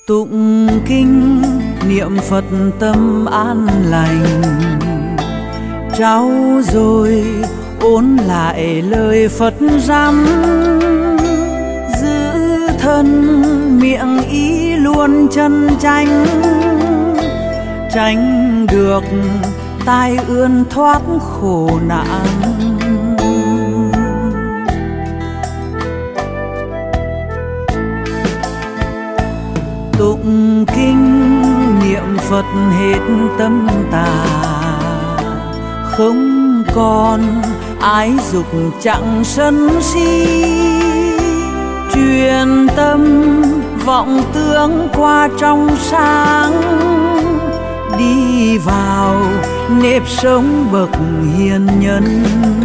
Tụng kinh niệm Phật tâm an lành, trao rồi ôn lại lời Phật dặm. Giữ thân miệng ý luôn chân chánh, tránh được tai ương thoát khổ nạn. Tụng kinh niệm Phật hết tâm tà, không còn ái dục chẳng sân si. Truyền tâm vọng tướng qua trong sáng, đi vào nếp sống bậc hiền nhân.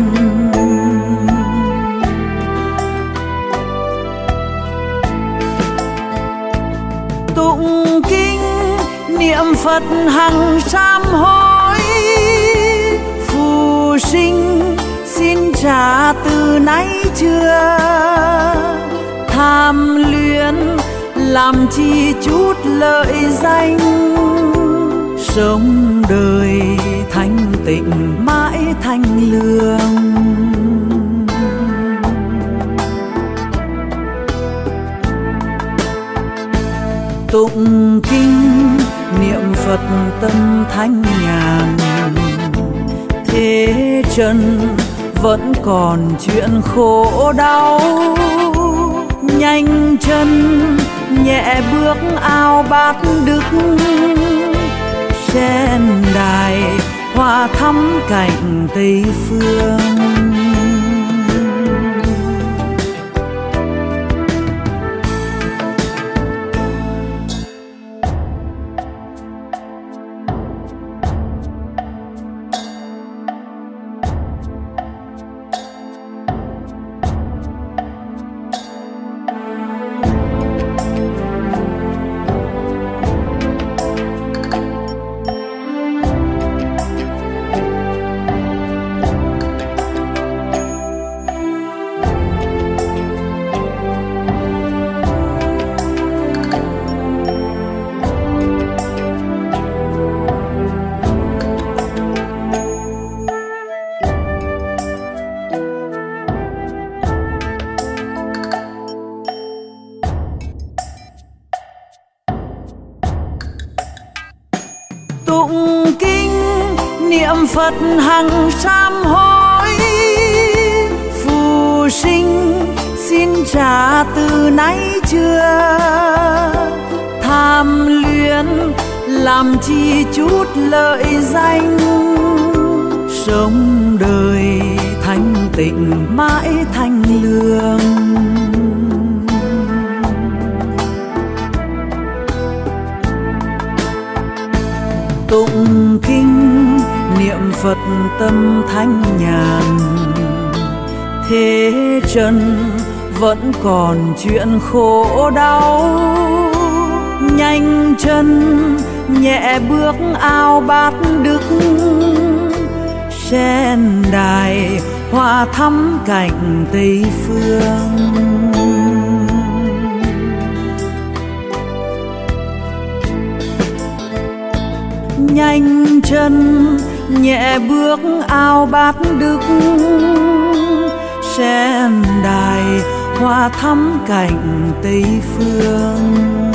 Tụng kinh niệm Phật hằng sám hối, phù sinh xin trả từ nay chưa. Tham luyến làm chi chút lợi danh, sống đời thanh tịnh mãi thanh lương. Tụng kinh niệm Phật tâm thanh nhàn, thế chân vẫn còn chuyện khổ đau. Nhanh chân nhẹ bước ao bát đức, sen đài hoa thắm cảnh Tây phương. Tụng kinh niệm Phật hằng sám hối, phù sinh xin trả từ nay chưa. Tham luyến làm chi chút lợi danh, sống đời thanh tịnh mãi thanh lương. Tụng kinh niệm Phật tâm thanh nhàn, thế chân vẫn còn chuyện khổ đau. Nhanh chân nhẹ bước ao bát đức, sen đài hoa thắm cảnh Tây phương. Nhanh chân nhẹ bước ao bát đức, sen đài hoa thắm cảnh Tây phương.